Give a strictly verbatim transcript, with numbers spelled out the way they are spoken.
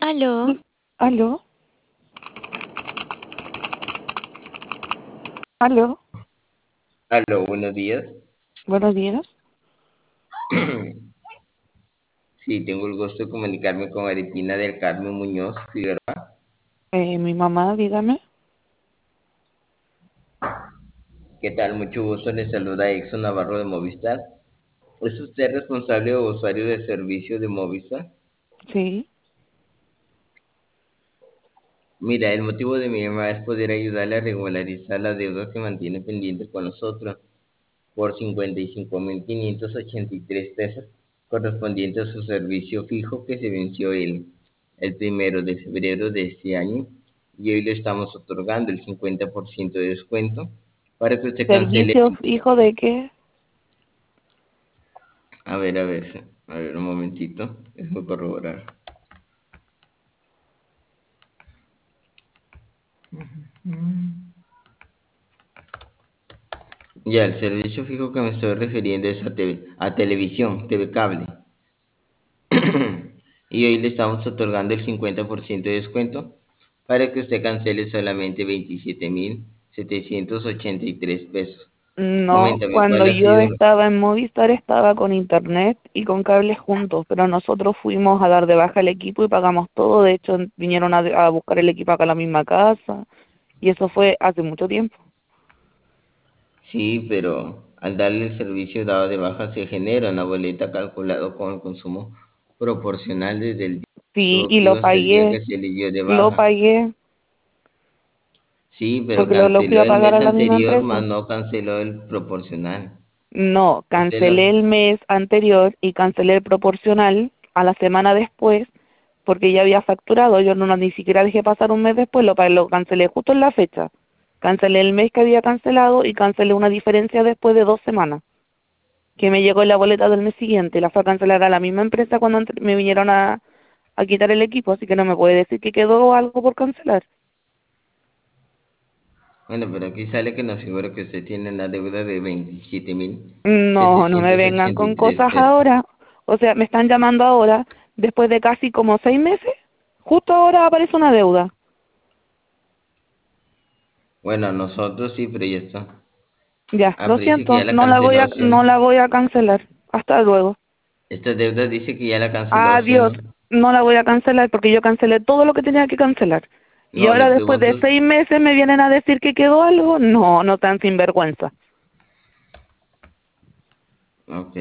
Aló, ¿Aló? ¿Aló? Aló, buenos días. Buenos días. Sí, tengo el gusto de comunicarme con Aripina del Carmen Muñoz Figueroa. Eh, mi mamá, dígame. ¿Qué tal? Mucho gusto. Le saluda Exxon Navarro de Movistar. ¿Es usted responsable o usuario de servicio de Movistar? Sí. Mira, el motivo de mi llamada es poder ayudarle a regularizar la deuda que mantiene pendiente con nosotros por cincuenta y cinco mil quinientos ochenta y tres pesos correspondiente a su servicio fijo que se venció el, el primero de febrero de este año y hoy le estamos otorgando el cincuenta por ciento de descuento para que usted cancele. ¿Servicio fijo de qué? A ver, a ver, a ver, un momentito, déjame corroborar. Ya, el servicio fijo que me estoy refiriendo es a, TV a televisión, T V cable. Y hoy le estamos otorgando el cincuenta por ciento de descuento para que usted cancele solamente veintisiete mil setecientos ochenta y tres pesos. No, Coméntame, cuando ¿cuál ha yo sido? estaba en Movistar estaba con internet y con cables juntos, pero nosotros fuimos a dar de baja el equipo y pagamos todo. De hecho, vinieron a, a buscar el equipo acá a la misma casa y eso fue hace mucho tiempo. Sí, pero al darle el servicio dado de baja se genera una boleta calculado con el consumo proporcional desde el día que Sí, tuvo y activo lo hasta el día que pagué, se le dio de lo baja. pagué Sí, pero porque lo, lo fui canceló a el pagar mes a la misma anterior, empresa. más no canceló el proporcional. No, Usted lo... cancelé el mes anterior y cancelé el proporcional a la semana después porque ya había facturado. Yo no no, ni siquiera dejé pasar un mes después, lo, pa- lo cancelé justo en la fecha. Cancelé el mes que había cancelado y cancelé una diferencia después de dos semanas, que me llegó en la boleta del mes siguiente. La fue a cancelar a la misma empresa cuando entre- me vinieron a, a quitar el equipo, así que no me puede decir que quedó algo por cancelar. Bueno, pero aquí sale que nos figura que usted tiene una deuda de veintisiete mil No, no me setecientos vengan ochenta y con tres cosas pesos. ahora. O sea, me están llamando ahora, después de casi como seis meses. Justo ahora aparece una deuda. Bueno, nosotros sí, pero ya está. Ya, lo Aprecio que ya siento, la no la voy canceló, a, ¿sí o no no? la voy a cancelar. Hasta luego. Esta deuda dice que ya la canceló, ¿sí o Adiós. no? No la voy a cancelar porque yo cancelé todo lo que tenía que cancelar. Y No, le ahora después de pregunto. seis meses me vienen a decir que quedó algo. No, no tan sinvergüenza. Ok.